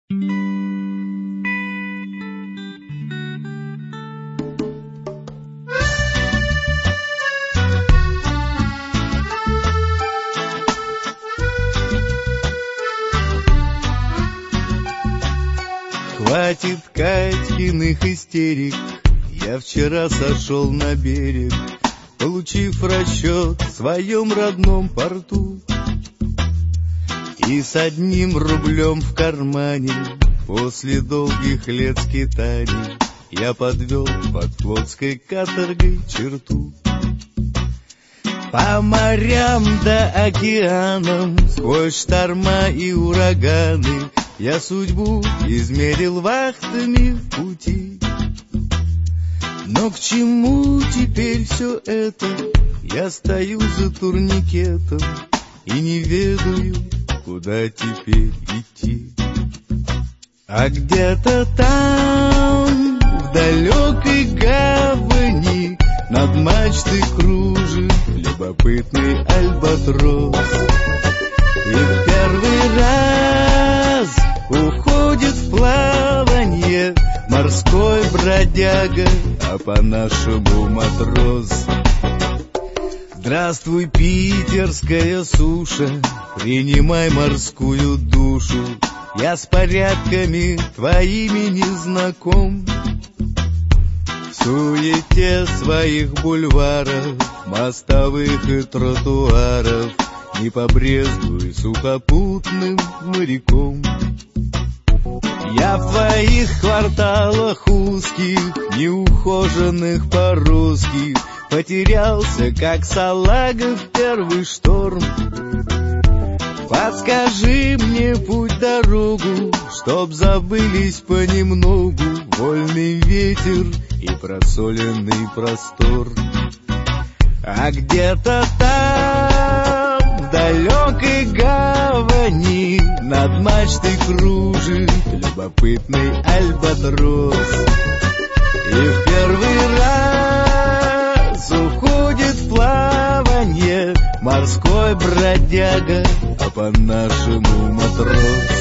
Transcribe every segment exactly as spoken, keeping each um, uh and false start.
Хватит Катькиных истерик, я вчера сошел на берег, получив расчет в своем родном порту. И с одним рублем в кармане, после долгих лет скитаний, я подвел под флотской каторгой черту. По морям да океанам, сквозь шторма и ураганы, я судьбу измерил вахтами в пути. Но к чему теперь все это? Я стою за турникетом и не ведаю, куда теперь идти. А где-то там, в далекой гавани, над мачтой кружит любопытный альбатрос. И в первый раз уходит в плаванье морской бродяга, а по-нашему матрос. Здравствуй, питерская суша, принимай морскую душу. Я с порядками твоими не знаком. В суете своих бульваров, мостовых и тротуаров не побрезгуй сухопутным моряком. Я в твоих кварталах узких, неухоженных по-русски, потерялся, как салага в первый шторм. Подскажи мне путь-дорогу, чтоб забылись понемногу вольный ветер и просоленный простор. А где-то там, в далекой гавани, над мачтой кружит любопытный альбатрос. И в первый раз уходит в плаванье морской бродяга, а по-нашему матрос.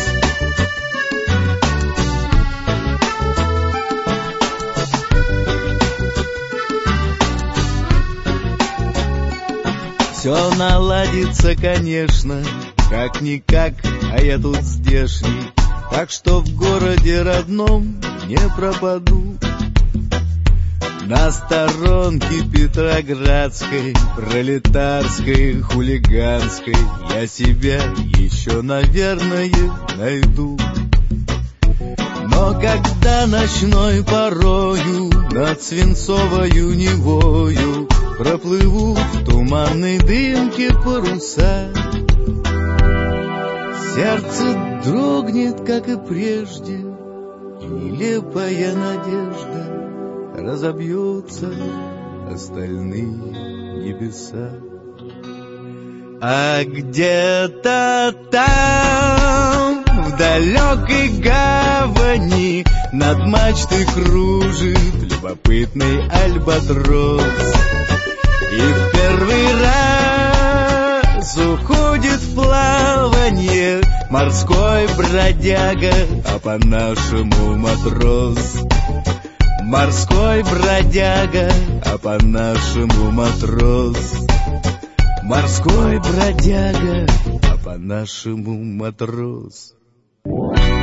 Все наладится, конечно, как-никак, а я тут здешний, так что в городе родном не пропаду. На сторонке Петроградской, пролетарской, хулиганской я себя еще, наверное, найду. Но когда ночной порою над свинцовою Невою проплывут в туманной дымке паруса, сердце дрогнет, как и прежде, и нелепая надежда разобьется остальные небеса. А где-то там, в далекой гавани, над мачтой кружит любопытный альбатрос. И в первый раз уходит в плаванье морской бродяга, а по-нашему матрос. Морской бродяга, а по-нашему матрос. Морской бродяга, а по-нашему матрос.